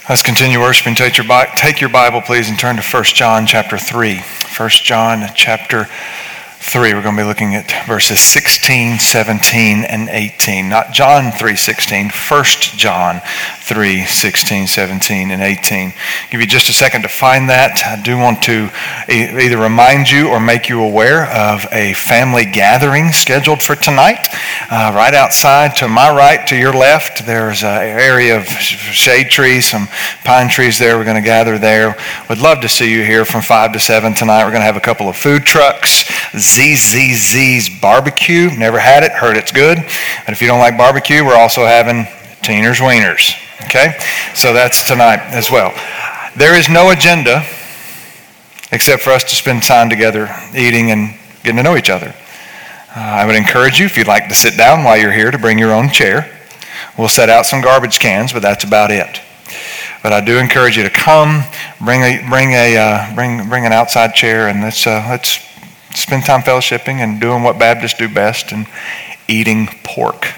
Let's continue worshiping. Take your Bible, please, and turn to 1 John chapter 3. 1 John chapter 3. We're going to be looking at verses 16, 17, and 18. Not John 3:16, 1 John 3:16, 17, and 18. I'll give you just a second to find that. I do want to either remind you or make you aware of a family gathering scheduled for tonight. Right outside to my right, to your left, there's an area of shade trees, some pine trees there. We're going to gather there. Would love to see you here from 5 to 7 tonight. We're going to have a couple of food trucks. ZZZ's Barbecue. Never had it. Heard it's good. But if you don't like barbecue, we're also having Teener's Wieners. Okay? So that's tonight as well. There is no agenda except for us to spend time together eating and getting to know each other. I would encourage you, if you'd like to sit down while you're here, to bring your own chair. We'll set out some garbage cans, but that's about it. But I do encourage you to come, bring an outside chair, and let's spend time fellowshipping and doing what Baptists do best, and eating pork.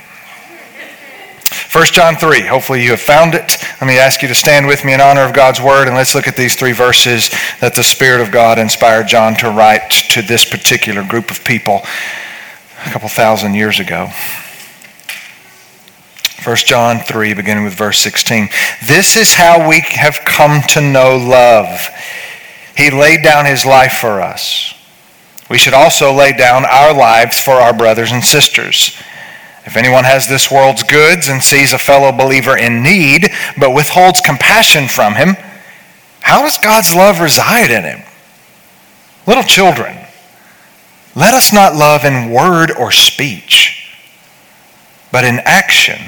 1 John 3. Hopefully you have found it. Let me ask you to stand with me in honor of God's Word, and let's look at these 3 verses that the Spirit of God inspired John to write to this particular group of people a couple thousand years ago. 1 John 3, beginning with verse 16. This is how we have come to know love. He laid down his life for us. We should also lay down our lives for our brothers and sisters. If anyone has this world's goods and sees a fellow believer in need, but withholds compassion from him, how does God's love reside in him? Little children, let us not love in word or speech, but in action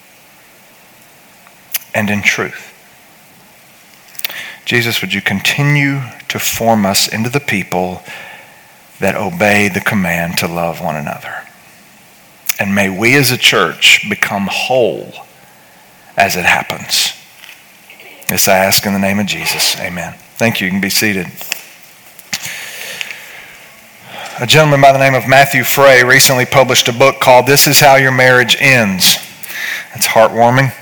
and in truth. Jesus, would you continue to form us into the people that obey the command to love one another? And may we as a church become whole as it happens. This I ask in the name of Jesus. Amen. Thank you. You can be seated. A gentleman by the name of Matthew Frey recently published a book called This Is How Your Marriage Ends. It's heartwarming.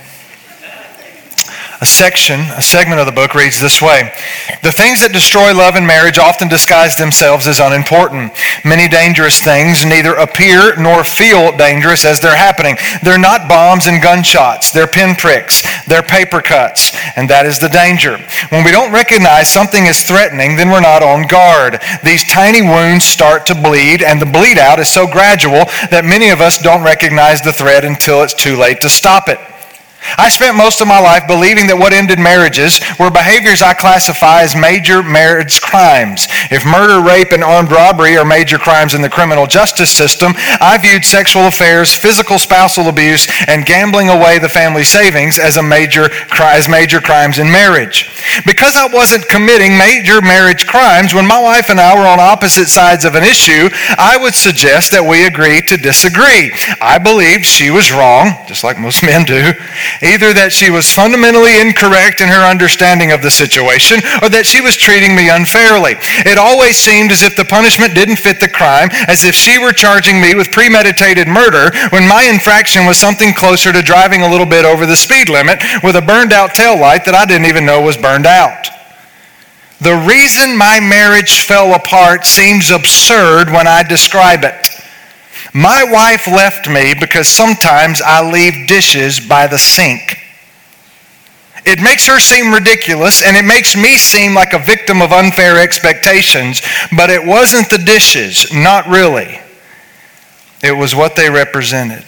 A segment of the book reads this way. The things that destroy love and marriage often disguise themselves as unimportant. Many dangerous things neither appear nor feel dangerous as they're happening. They're not bombs and gunshots. They're pinpricks. They're paper cuts. And that is the danger. When we don't recognize something is threatening, then we're not on guard. These tiny wounds start to bleed, and the bleed out is so gradual that many of us don't recognize the threat until it's too late to stop it. I spent most of my life believing that what ended marriages were behaviors I classify as major marriage crimes. If murder, rape, and armed robbery are major crimes in the criminal justice system, I viewed sexual affairs, physical spousal abuse, and gambling away the family savings as major crimes in marriage. Because I wasn't committing major marriage crimes, when my wife and I were on opposite sides of an issue, I would suggest that we agree to disagree. I believed she was wrong, just like most men do. Either that she was fundamentally incorrect in her understanding of the situation, or that she was treating me unfairly. It always seemed as if the punishment didn't fit the crime, as if she were charging me with premeditated murder, when my infraction was something closer to driving a little bit over the speed limit with a burned out taillight that I didn't even know was burned out. The reason my marriage fell apart seems absurd when I describe it. My wife left me because sometimes I leave dishes by the sink. It makes her seem ridiculous, and it makes me seem like a victim of unfair expectations, but it wasn't the dishes, not really. It was what they represented.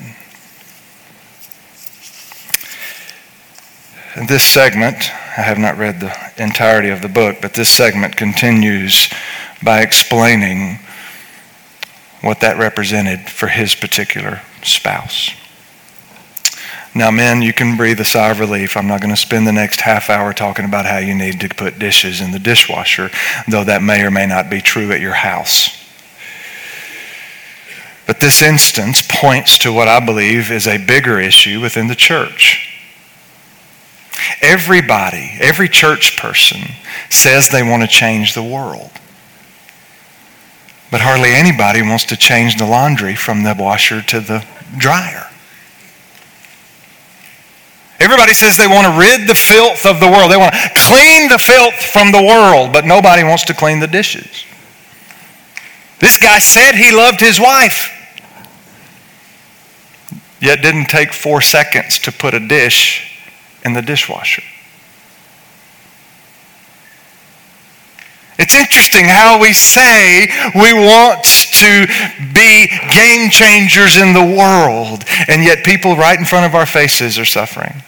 In this segment, I have not read the entirety of the book, but this segment continues by explaining what that represented for his particular spouse. Now, men, you can breathe a sigh of relief. I'm not going to spend the next half hour talking about how you need to put dishes in the dishwasher, though that may or may not be true at your house. But this instance points to what I believe is a bigger issue within the church. Everybody, every church person says they want to change the world. But hardly anybody wants to change the laundry from the washer to the dryer. Everybody says they want to rid the filth of the world. They want to clean the filth from the world, but nobody wants to clean the dishes. This guy said he loved his wife, yet didn't take 4 seconds to put a dish in the dishwasher. It's interesting how we say we want to be game changers in the world, and yet people right in front of our faces are suffering.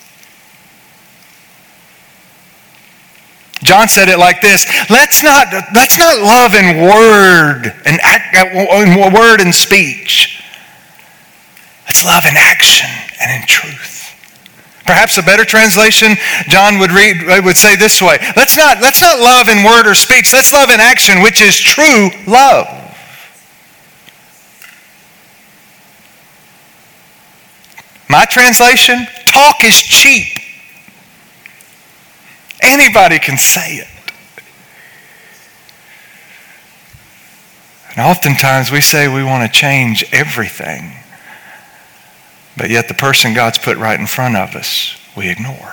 John said it like this: let's not love in word and in word and speech. Let's love in action and in truth. Perhaps a better translation, John would say this way: let's not love in word or speech. Let's love in action, which is true love. My translation: talk is cheap. Anybody can say it. And oftentimes we say we want to change everything, but yet the person God's put right in front of us, we ignore.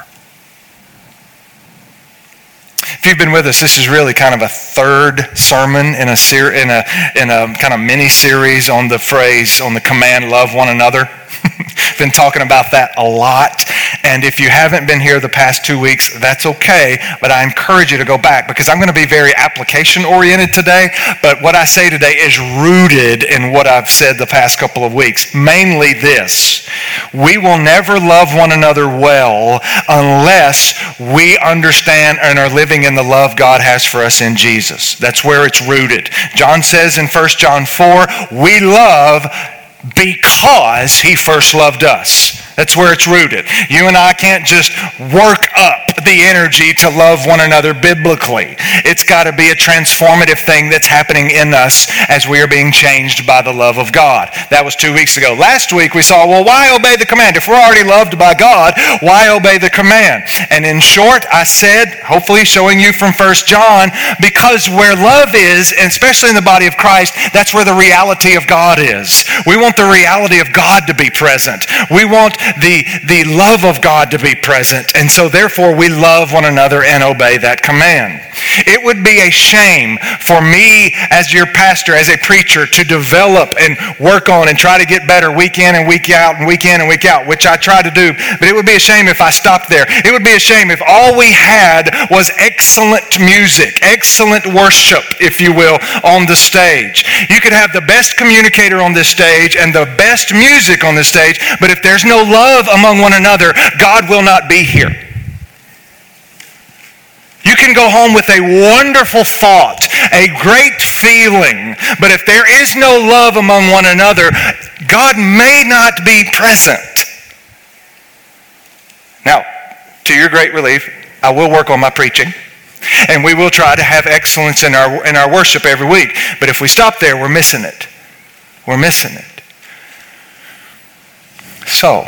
If you've been with us, this is really kind of a third sermon in a kind of mini series on the phrase, on the command, love one another. Been talking about that a lot. And if you haven't been here the past 2 weeks, that's okay. But I encourage you to go back, because I'm going to be very application oriented today. But what I say today is rooted in what I've said the past couple of weeks. Mainly this: we will never love one another well unless we understand and are living in the love God has for us in Jesus. That's where it's rooted. John says in 1 John 4, we love because he first loved us. That's where it's rooted. You and I can't just work up the energy to love one another biblically. It's got to be a transformative thing that's happening in us as we are being changed by the love of God. That was 2 weeks ago. Last week we saw, well, why obey the command? If we're already loved by God, why obey the command? And in short, I said, hopefully showing you from 1 John, because where love is, and especially in the body of Christ, that's where the reality of God is. We want the reality of God to be present. We want the love of God to be present. And so therefore we love one another and obey that command. It would be a shame for me as your pastor, as a preacher, to develop and work on and try to get better week in and week out and week in and week out, which I try to do. But it would be a shame if I stopped there. It would be a shame if all we had was excellent music, excellent worship, if you will, on the stage. You could have the best communicator on this stage and the best music on this stage, but if there's no love among one another, God will not be here. You can go home with a wonderful thought, a great feeling, but if there is no love among one another, God may not be present. Now, to your great relief, I will work on my preaching, and we will try to have excellence in our worship every week. But if we stop there, we're missing it. We're missing it. So,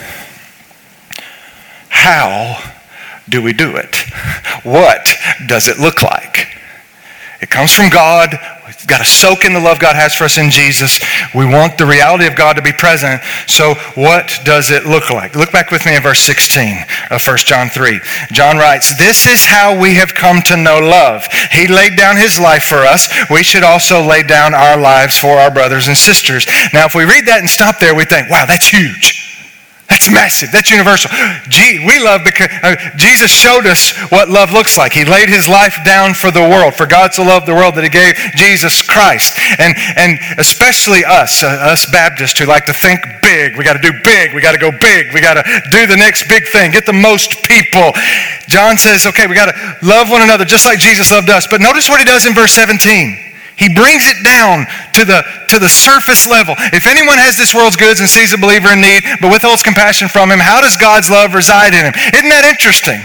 how do we do it? What does it look like? It comes from God. We've got to soak in the love God has for us in Jesus. We want the reality of God to be present. So what does it look like? Look back with me in verse 16 of 1 John 3. John writes, "This is how we have come to know love. He laid down his life for us. We should also lay down our lives for our brothers and sisters." Now, if we read that and stop there, we think, wow, that's huge. That's massive. That's universal. We love because Jesus showed us what love looks like. He laid his life down for the world. For God so loved the world that he gave Jesus Christ. And especially us Baptists who like to think big. We got to do big. We got to go big. We got to do the next big thing. Get the most people. John says, okay, we got to love one another just like Jesus loved us. But notice what he does in verse 17. He brings it down to the surface level. If anyone has this world's goods and sees a believer in need, but withholds compassion from him, how does God's love reside in him? Isn't that interesting?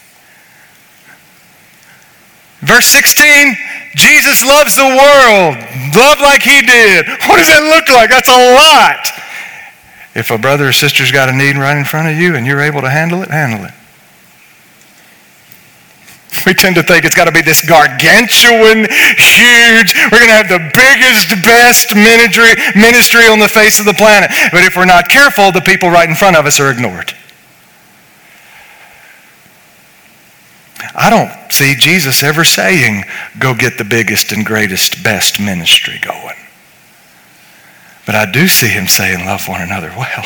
Verse 16, Jesus loves the world. Love like he did. What does that look like? That's a lot. If a brother or sister's got a need right in front of you and you're able to handle it, handle it. We tend to think it's got to be this gargantuan, huge, we're going to have the biggest, best ministry on the face of the planet. But if we're not careful, the people right in front of us are ignored. I don't see Jesus ever saying, go get the biggest and greatest, best ministry going. But I do see him saying, love one another well.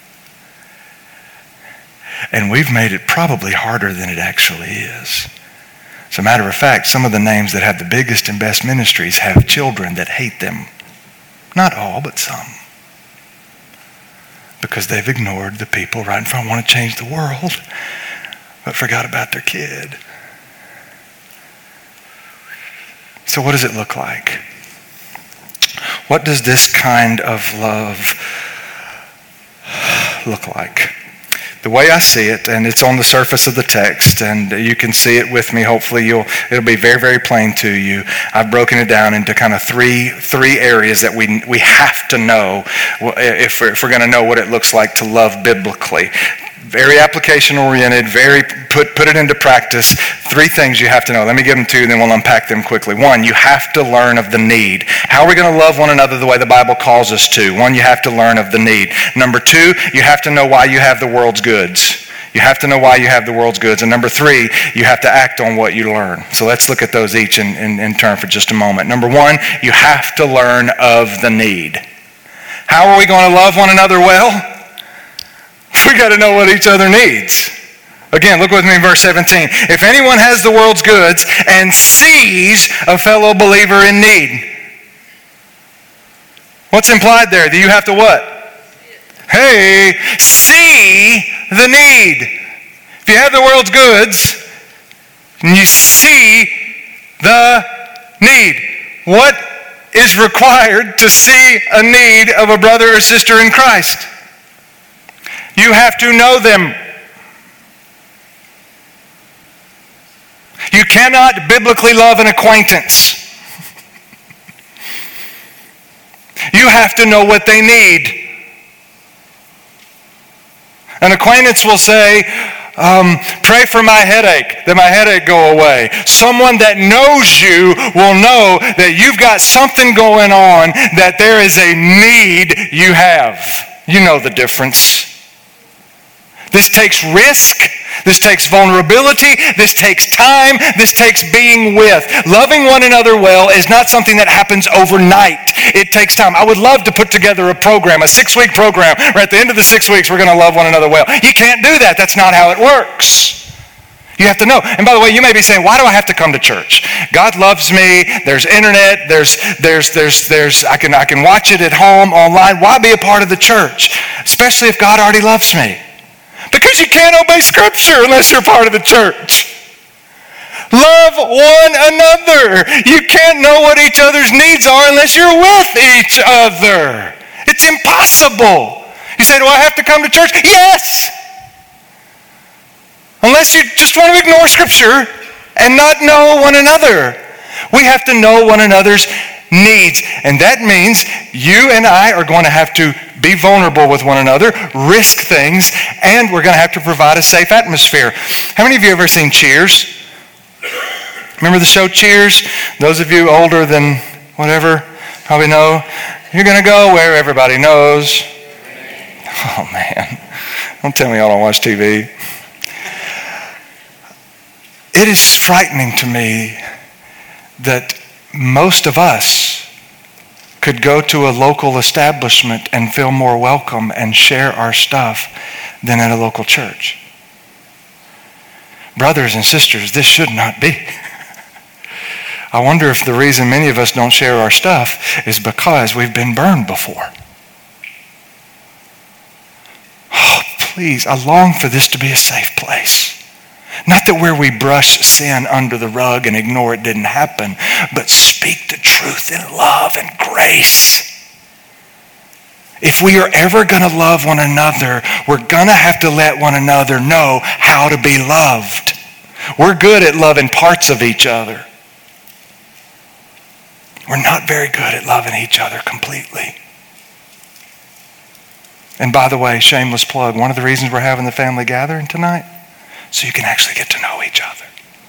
And we've made it probably harder than it actually is. As a matter of fact, some of the names that have the biggest and best ministries have children that hate them. Not all, but some. Because they've ignored the people right in front, want to change the world, but forgot about their kid. So what does it look like? What does this kind of love look like? The way I see it, and it's on the surface of the text, and you can see it with me. Hopefully it'll be very, very plain to you. I've broken it down into kind of three areas that we have to know if we're going to know what it looks like to love biblically. Very application-oriented, very put it into practice. Three things you have to know. Let me give them to you, and then we'll unpack them quickly. One, you have to learn of the need. How are we going to love one another the way the Bible calls us to? One, you have to learn of the need. Number two, you have to know why you have the world's goods. You have to know why you have the world's goods. And number three, you have to act on what you learn. So let's look at those each in turn for just a moment. Number one, you have to learn of the need. How are we going to love one another well? We got to know what each other needs. Again, look with me in verse 17. If anyone has the world's goods and sees a fellow believer in need. What's implied there? Do you have to what? Hey, see the need. If you have the world's goods and you see the need, what is required to see a need of a brother or sister in Christ? You have to know them. You cannot biblically love an acquaintance. You have to know what they need. An acquaintance will say, pray for my headache, that my headache go away. Someone that knows you will know that you've got something going on, that there is a need you have. You know the difference. This takes risk. This takes vulnerability. This takes time. This takes being with. Loving one another well is not something that happens overnight. It takes time. I would love to put together a program, a 6-week program, where at the end of the 6 weeks we're going to love one another well. You can't do that. That's not how it works. You have to know. And by the way, you may be saying, why do I have to come to church? God loves me. There's internet. I can watch it at home, online. Why be a part of the church? Especially if God already loves me. Because you can't obey Scripture unless you're part of the church. Love one another. You can't know what each other's needs are unless you're with each other. It's impossible. You say, do I have to come to church? Yes. Unless you just want to ignore Scripture and not know one another. We have to know one another's needs. And that means you and I are going to have to be vulnerable with one another, risk things, and we're going to have to provide a safe atmosphere. How many of you have ever seen Cheers? Remember the show Cheers? Those of you older than whatever probably know. You're going to go where everybody knows. Oh man, don't tell me y'all don't watch TV. It is frightening to me that most of us could go to a local establishment and feel more welcome and share our stuff than at a local church. Brothers and sisters, this should not be. I wonder if the reason many of us don't share our stuff is because we've been burned before. Oh, please, I long for this to be a safe place. Not that where we brush sin under the rug and ignore it didn't happen, but speak the truth in love and grace. If we are ever going to love one another, we're going to have to let one another know how to be loved. We're good at loving parts of each other. We're not very good at loving each other completely. And by the way, shameless plug, one of the reasons we're having the family gathering tonight, so you can actually get to know each other.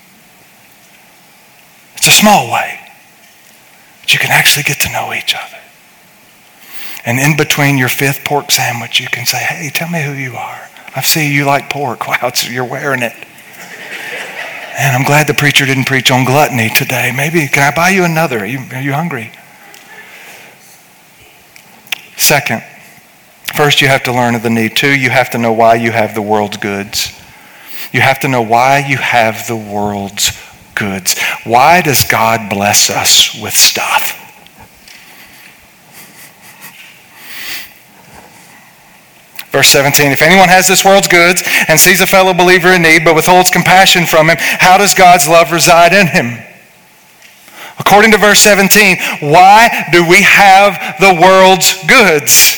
It's a small way, but you can actually get to know each other. And in between your 5th pork sandwich, you can say, hey, tell me who you are. I see you like pork. Wow, you're wearing it. And I'm glad the preacher didn't preach on gluttony today. Maybe, can I buy you another? Are you hungry? Second, first you have to learn of the need. Two, you have to know why you have the world's goods. You have to know why you have the world's goods. Why does God bless us with stuff? Verse 17, if anyone has this world's goods and sees a fellow believer in need but withholds compassion from him, how does God's love reside in him? According to verse 17, why do we have the world's goods?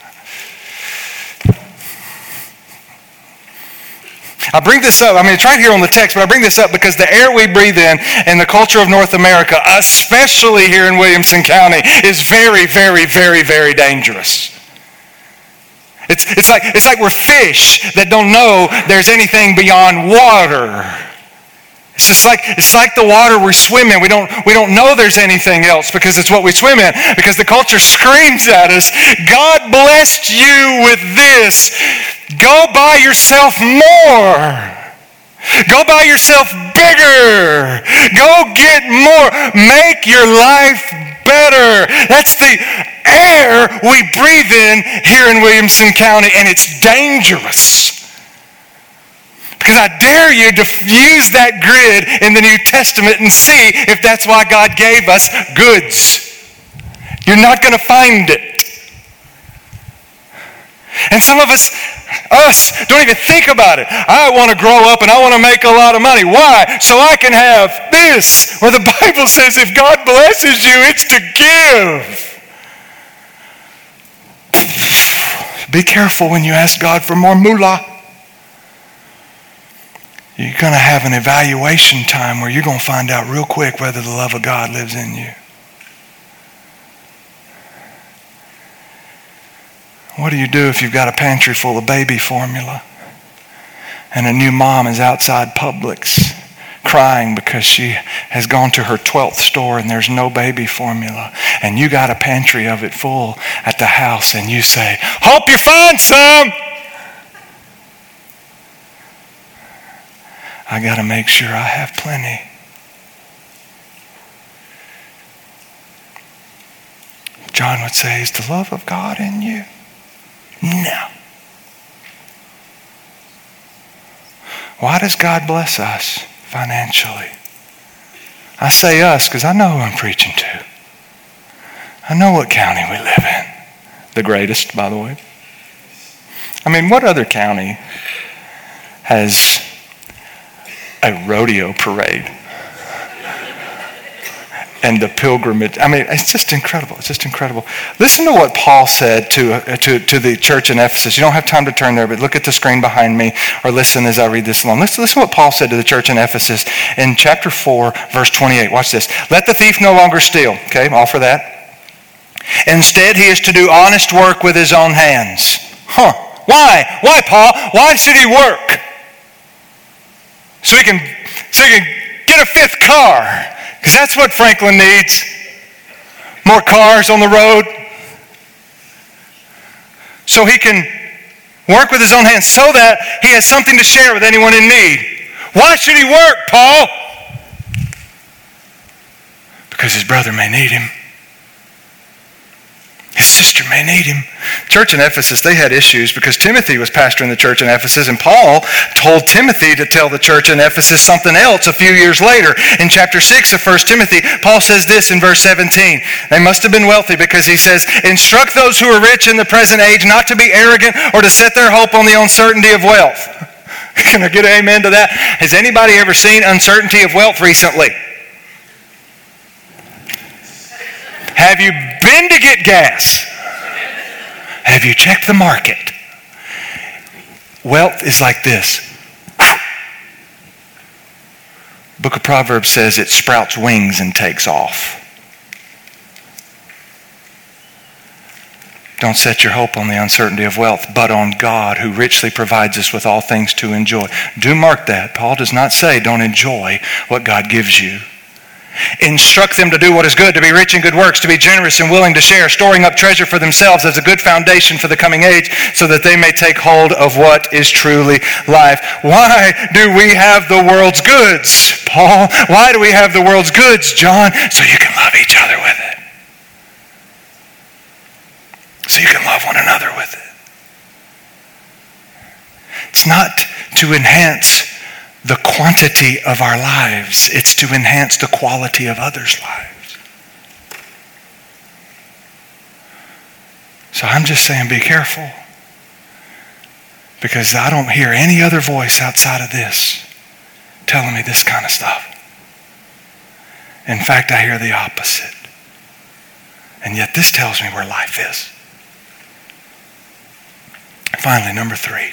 I bring this up, it's right here on the text, but I bring this up because the air we breathe in the culture of North America, especially here in Williamson County, is very, very, very, very dangerous. It's like we're fish that don't know there's anything beyond water. It's like the water we swim in. We don't know there's anything else because it's what we swim in. Because the culture screams at us, God blessed you with this. Go buy yourself more. Go buy yourself bigger. Go get more. Make your life better. That's the air we breathe in here in Williamson County, and it's dangerous. Because I dare you to use that grid in the New Testament and see if that's why God gave us goods. You're not going to find it. And some of us don't even think about it. I want to grow up and I want to make a lot of money. Why? So I can have this. Where the Bible says if God blesses you, it's to give. Be careful when you ask God for more moolah. You're going to have an evaluation time where you're going to find out real quick whether the love of God lives in you. What do you do if you've got a pantry full of baby formula and a new mom is outside Publix crying because she has gone to her 12th store and there's no baby formula, and you got a pantry of it full at the house, and you say, hope you find some. I got to make sure I have plenty. John would say, is the love of God in you? No. Why does God bless us financially? I say us because I know who I'm preaching to. I know what county we live in. The greatest, by the way. What other county has a rodeo parade and the pilgrimage? It's just incredible. It's just incredible. Listen to what Paul said to the church in Ephesus. You don't have time to turn there, but look at the screen behind me or listen as I read this along. Listen to what Paul said to the church in Ephesus in chapter 4, verse 28. Watch this. Let the thief no longer steal. Okay, all for that. Instead, he is to do honest work with his own hands. Why? Why, Paul? Why should he work? So he can get a fifth car. Because that's what Franklin needs. More cars on the road. So he can work with his own hands so that he has something to share with anyone in need. Why should he work, Paul? Because his brother may need him. His sister may need him. Church in Ephesus, they had issues because Timothy was pastoring the church in Ephesus, and Paul told Timothy to tell the church in Ephesus something else a few years later. In chapter 6 of 1 Timothy, Paul says this in verse 17. They must have been wealthy because he says, instruct those who are rich in the present age not to be arrogant or to set their hope on the uncertainty of wealth. Can I get an amen to that? Has anybody ever seen uncertainty of wealth recently? Have you been to get gas? Have you checked the market? Wealth is like this. Book of Proverbs says it sprouts wings and takes off. Don't set your hope on the uncertainty of wealth, but on God who richly provides us with all things to enjoy. Do mark that. Paul does not say don't enjoy what God gives you. Instruct them to do what is good, to be rich in good works, to be generous and willing to share, storing up treasure for themselves as a good foundation for the coming age, so that they may take hold of what is truly life. Why do we have the world's goods, Paul? Why do we have the world's goods, John? So you can love each other with it. So you can love one another with it. It's not to enhance the quantity of our lives. It's to enhance the quality of others' lives. So I'm just saying, be careful. Because I don't hear any other voice outside of this telling me this kind of stuff. In fact, I hear the opposite. And yet this tells me where life is. Finally, number 3.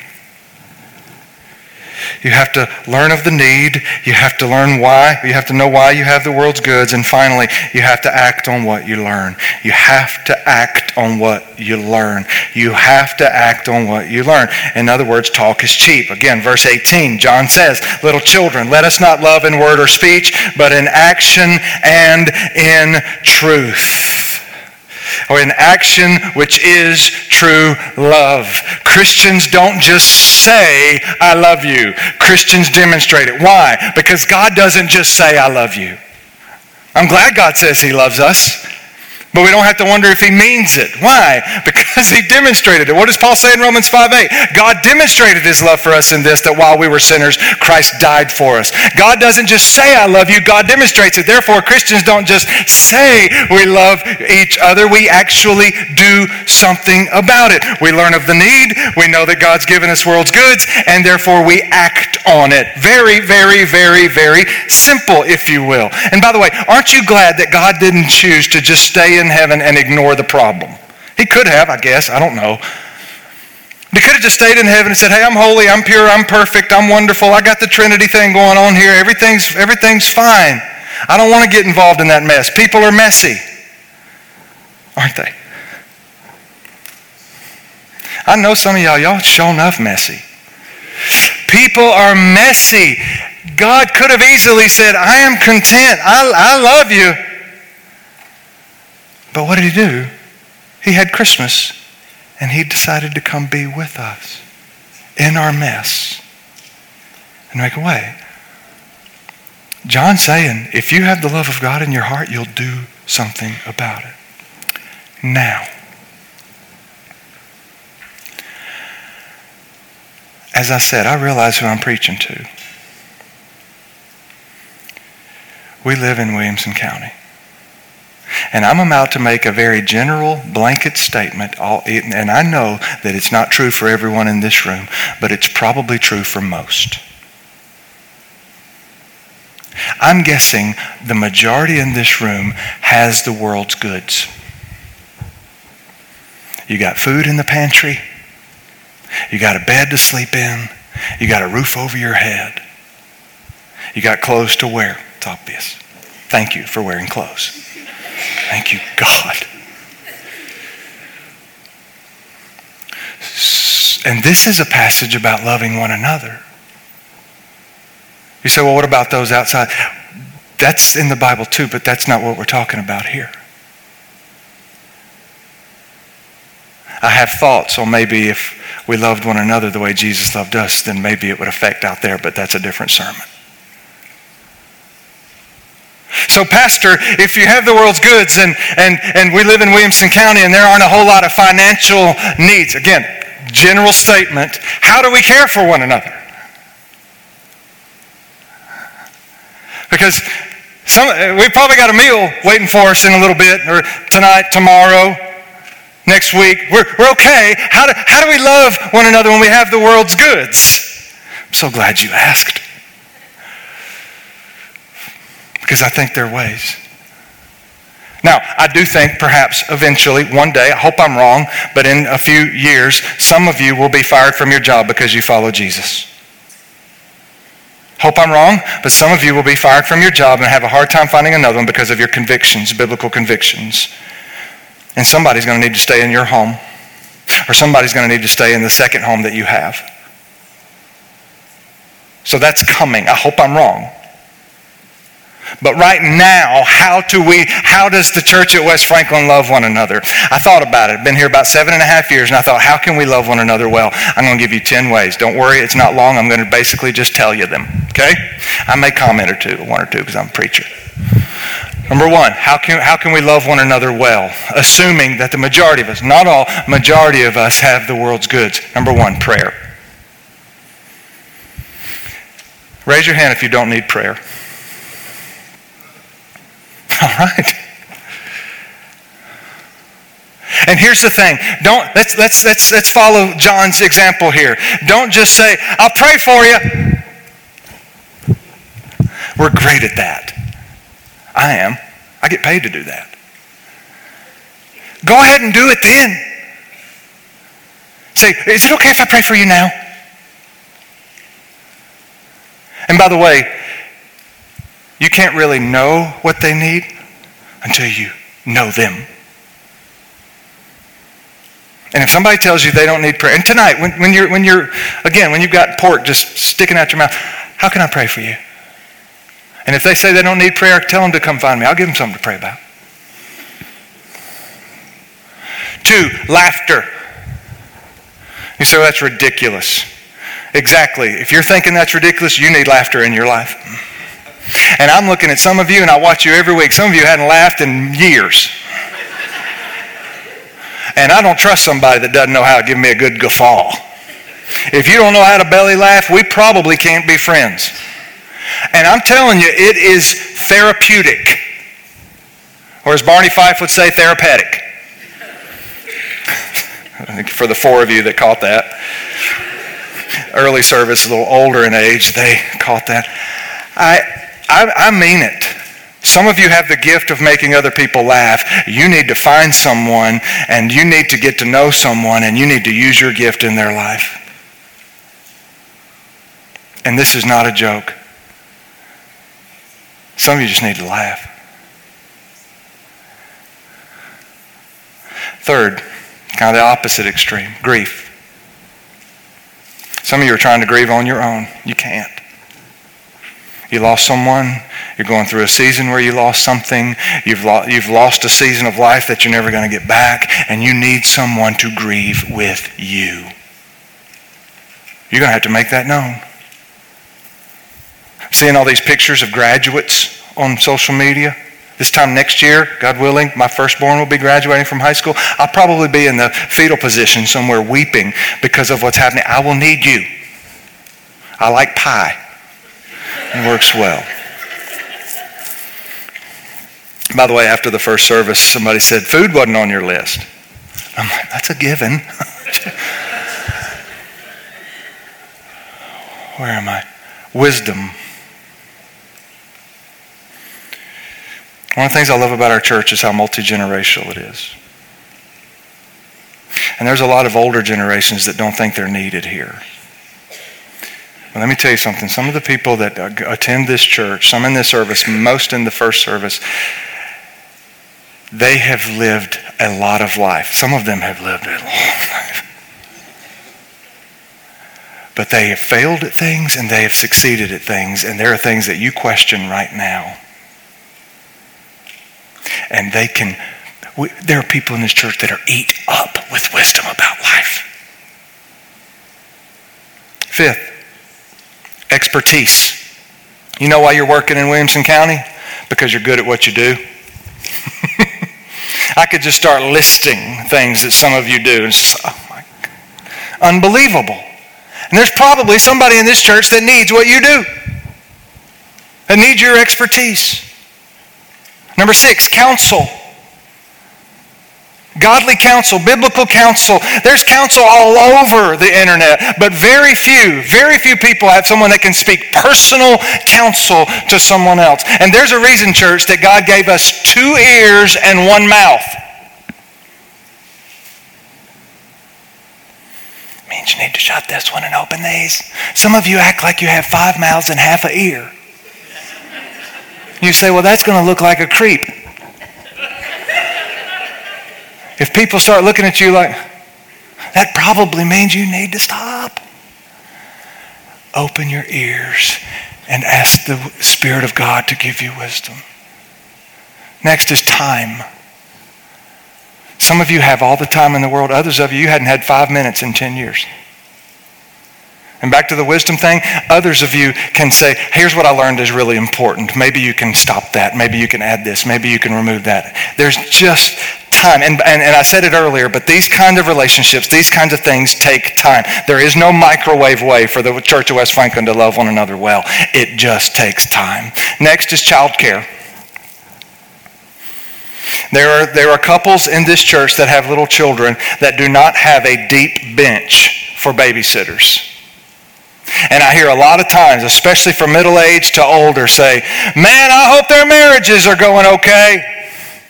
You have to learn of the need. You have to learn why. You have to know why you have the world's goods. And finally, you have to act on what you learn. You have to act on what you learn. You have to act on what you learn. In other words, talk is cheap. Again, verse 18, John says, little children, let us not love in word or speech, but in action and in truth. Or in action, which is true love. Christians don't just say, I love you. Christians demonstrate it. Why? Because God doesn't just say, I love you. I'm glad God says he loves us. But we don't have to wonder if he means it. Why? Because he demonstrated it. What does Paul say in Romans 5:8? God demonstrated his love for us in this, that while we were sinners, Christ died for us. God doesn't just say, I love you. God demonstrates it. Therefore, Christians don't just say we love each other. We actually do something about it. We learn of the need. We know that God's given us world's goods, and therefore we act on it. Very, very, very, very simple, if you will. And by the way, aren't you glad that God didn't choose to just stay in heaven and ignore the problem? He could have, I guess. I don't know. He could have just stayed in heaven and said, hey, I'm holy, I'm pure, I'm perfect, I'm wonderful, I got the Trinity thing going on here, everything's fine. I don't want to get involved in that mess. People are messy, aren't they? I know some of y'all sure enough messy. People are messy. God could have easily said, I am content, I love you. But what did he do? He had Christmas, and he decided to come be with us in our mess and make a way. John's saying, if you have the love of God in your heart, you'll do something about it. Now, as I said, I realize who I'm preaching to. We live in Williamson County. And I'm about to make a very general blanket statement, and I know that it's not true for everyone in this room, but it's probably true for most. I'm guessing the majority in this room has the world's goods. You got food in the pantry. You got a bed to sleep in. You got a roof over your head. You got clothes to wear. It's obvious. Thank you for wearing clothes. Thank you, God. And this is a passage about loving one another. You say, well, what about those outside? That's in the Bible too, but that's not what we're talking about here. I have thoughts on maybe if we loved one another the way Jesus loved us, then maybe it would affect out there, but that's a different sermon. So, Pastor, if you have the world's goods and we live in Williamson County and there aren't a whole lot of financial needs, again, general statement, how do we care for one another? Because we probably got a meal waiting for us in a little bit, or tonight, tomorrow, next week. We're okay. How do we love one another when we have the world's goods? I'm so glad you asked. Because I think there are ways. Now, I do think perhaps eventually, one day, I hope I'm wrong, but in a few years, some of you will be fired from your job because you follow Jesus. Hope I'm wrong, but some of you will be fired from your job and have a hard time finding another one because of your convictions, biblical convictions. And somebody's going to need to stay in your home, or somebody's going to need to stay in the second home that you have. So that's coming. I hope I'm wrong. But right now, how does the church at West Franklin love one another? I thought about it. I've been here about 7.5 years, and I thought, how can we love one another well? I'm going to give you 10 ways. Don't worry, it's not long. I'm going to basically just tell you them, okay? I may comment one or two, because I'm a preacher. Number one, how can we love one another well? Assuming that the majority of us, not all, majority of us have the world's goods. Number one, prayer. Raise your hand if you don't need prayer. All right. And here's the thing. Let's follow John's example here. Don't just say, I'll pray for you. We're great at that. I am. I get paid to do that. Go ahead and do it then. Say, is it okay if I pray for you now? And by the way, you can't really know what they need until you know them. And if somebody tells you they don't need prayer, and tonight, when you've got pork just sticking out your mouth, how can I pray for you? And if they say they don't need prayer, tell them to come find me. I'll give them something to pray about. 2, laughter. You say, well, that's ridiculous. Exactly. If you're thinking that's ridiculous, you need laughter in your life. And I'm looking at some of you, and I watch you every week. Some of you hadn't laughed in years. And I don't trust somebody that doesn't know how to give me a good guffaw. If you don't know how to belly laugh, we probably can't be friends. And I'm telling you, it is therapeutic. Or as Barney Fife would say, therapeutic. I think for the 4 of you that caught that. Early service, a little older in age, they caught that. I mean it. Some of you have the gift of making other people laugh. You need to find someone, and you need to get to know someone, and you need to use your gift in their life. And this is not a joke. Some of you just need to laugh. 3rd, kind of the opposite extreme, grief. Some of you are trying to grieve on your own. You can't. You lost someone. You're going through a season where you lost something. You've lost a season of life that you're never going to get back, and you need someone to grieve with you. You're going to have to make that known. Seeing all these pictures of graduates on social media. This time next year, God willing, my firstborn will be graduating from high school. I'll probably be in the fetal position somewhere weeping because of what's happening. I will need you. I like pie. It works well. By the way, after the first service, somebody said, food wasn't on your list. I'm like, that's a given. Where am I? Wisdom. One of the things I love about our church is how multi-generational it is. And there's a lot of older generations that don't think they're needed here. But let me tell you something. Some of the people that attend this church, some in this service, most in the first service, they have lived a lot of life. Some of them have lived a long life. But they have failed at things and they have succeeded at things. And there are things that you question right now. And there are people in this church that are eat up with wisdom about life. 5th, expertise. You know why you're working in Williamson County? Because you're good at what you do. I could just start listing things that some of you do. It's just, oh my God. Unbelievable. And there's probably somebody in this church that needs what you do. That needs your expertise. Number 6, counsel. Godly counsel, biblical counsel. There's counsel all over the internet, but very few people have someone that can speak personal counsel to someone else. And there's a reason, church, that God gave us 2 ears and 1 mouth. It means you need to shut this one and open these. Some of you act like you have 5 mouths and half an ear. You say, well, that's going to look like a creep. If people start looking at you like, that probably means you need to stop. Open your ears and ask the Spirit of God to give you wisdom. Next is time. Some of you have all the time in the world. Others of you hadn't had 5 minutes in 10 years. And back to the wisdom thing, others of you can say, here's what I learned is really important. Maybe you can stop that. Maybe you can add this. Maybe you can remove that. There's just time. And I said it earlier, but these kind of relationships, these kinds of things take time. There is no microwave way for the Church of West Franklin to love one another well. It just takes time. Next is childcare. There are couples in this church that have little children that do not have a deep bench for babysitters. And I hear a lot of times, especially from middle-aged to older, say, man, I hope their marriages are going okay.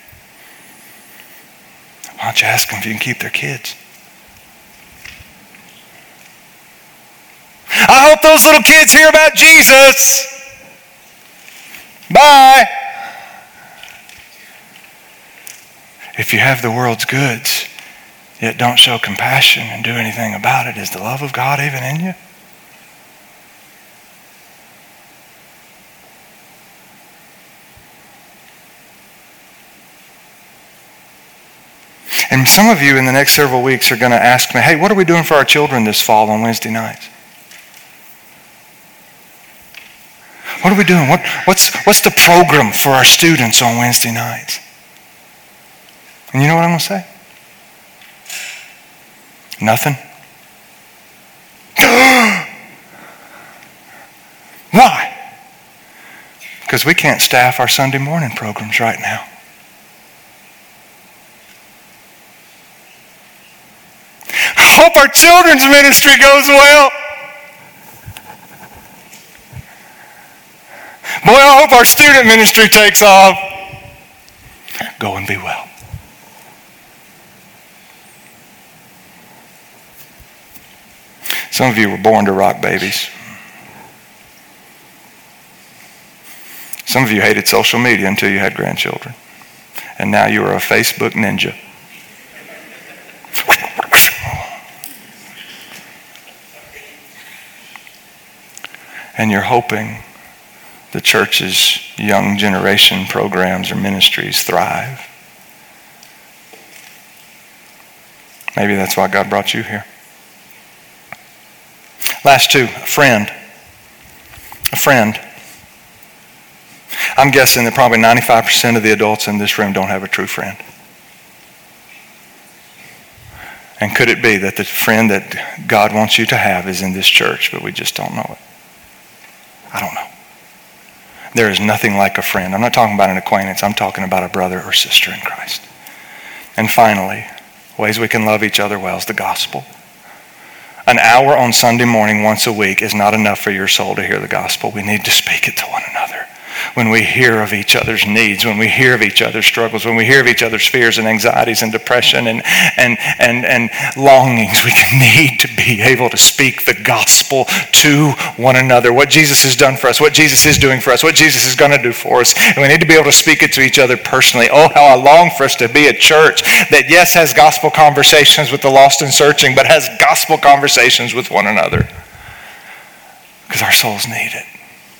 Why don't you ask them if you can keep their kids? I hope those little kids hear about Jesus. Bye. If you have the world's goods, yet don't show compassion and do anything about it, is the love of God even in you? And some of you in the next several weeks are going to ask me, hey, what are we doing for our children this fall on Wednesday nights? What are we doing? What's the program for our students on Wednesday nights? And you know what I'm going to say? Nothing. Why? Because we can't staff our Sunday morning programs right now. I hope our children's ministry goes well. Boy, I hope our student ministry takes off. Go and be well. Some of you were born to rock babies. Some of you hated social media until you had grandchildren. And now you are a Facebook ninja. And you're hoping the church's young generation programs or ministries thrive. Maybe that's why God brought you here. Last two, a friend. A friend. I'm guessing that probably 95% of the adults in this room don't have a true friend. And could it be that the friend that God wants you to have is in this church, but we just don't know it? I don't know. There is nothing like a friend. I'm not talking about an acquaintance. I'm talking about a brother or sister in Christ. And finally, ways we can love each other well is the gospel. An hour on Sunday morning once a week is not enough for your soul to hear the gospel. We need to speak it to one another. When we hear of each other's needs, when we hear of each other's struggles, when we hear of each other's fears and anxieties and depression and longings, we need to be able to speak the gospel to one another. What Jesus has done for us, what Jesus is doing for us, what Jesus is going to do for us. And we need to be able to speak it to each other personally. Oh, how I long for us to be a church that, yes, has gospel conversations with the lost and searching, but has gospel conversations with one another. Because our souls need it.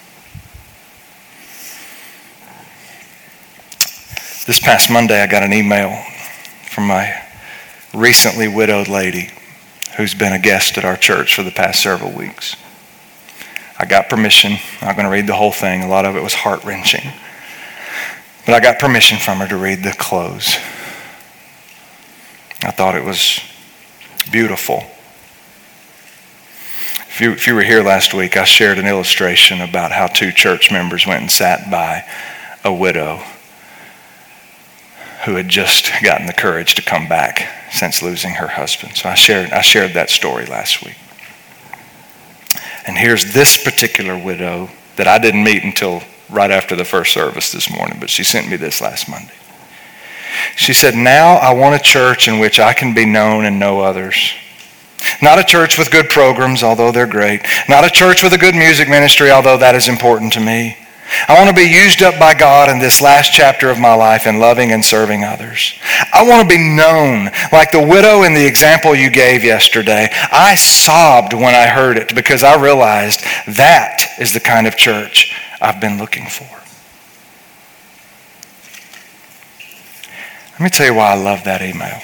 This past Monday, I got an email from my recently widowed lady who's been a guest at our church for the past several weeks. I got permission. I'm not going to read the whole thing. A lot of it was heart-wrenching. But I got permission from her to read the close. I thought it was beautiful. If you were here last week, I shared an illustration about how two church members went and sat by a widow who had just gotten the courage to come back since losing her husband. So I shared that story last week. And here's this particular widow that I didn't meet until right after the first service this morning, but she sent me this last Monday. She said, now I want a church in which I can be known and know others. Not a church with good programs, although they're great. Not a church with a good music ministry, although that is important to me. I want to be used up by God in this last chapter of my life in loving and serving others. I want to be known like the widow in the example you gave yesterday. I sobbed when I heard it because I realized that is the kind of church I've been looking for. Let me tell you why I love that email.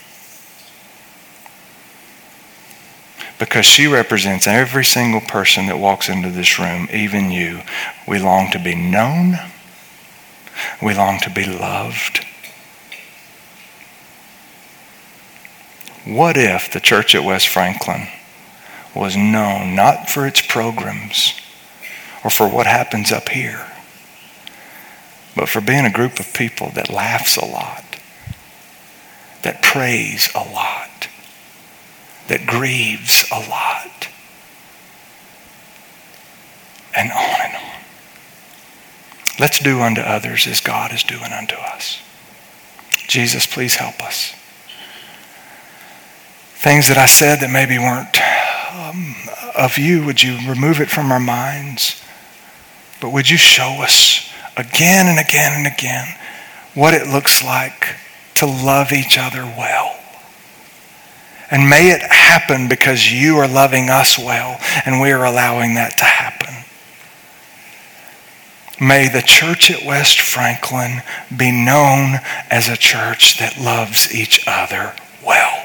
Because she represents every single person that walks into this room, even you. We long to be known. We long to be loved. What if the church at West Franklin was known not for its programs or for what happens up here, but for being a group of people that laughs a lot, that prays a lot, that grieves a lot, and on and on. Let's do unto others as God is doing unto us. Jesus, please help us. Things that I said that maybe weren't of you, would you remove it from our minds? But would you show us again and again and again what it looks like to love each other well? And may it happen because you are loving us well and we are allowing that to happen. May the church at West Franklin be known as a church that loves each other well.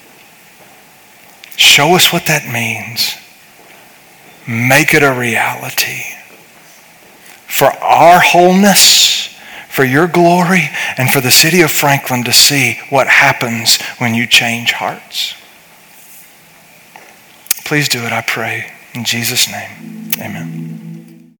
Show us what that means. Make it a reality. For our wholeness, for your glory, and for the city of Franklin to see what happens when you change hearts. Please do it, I pray. In Jesus' name, amen.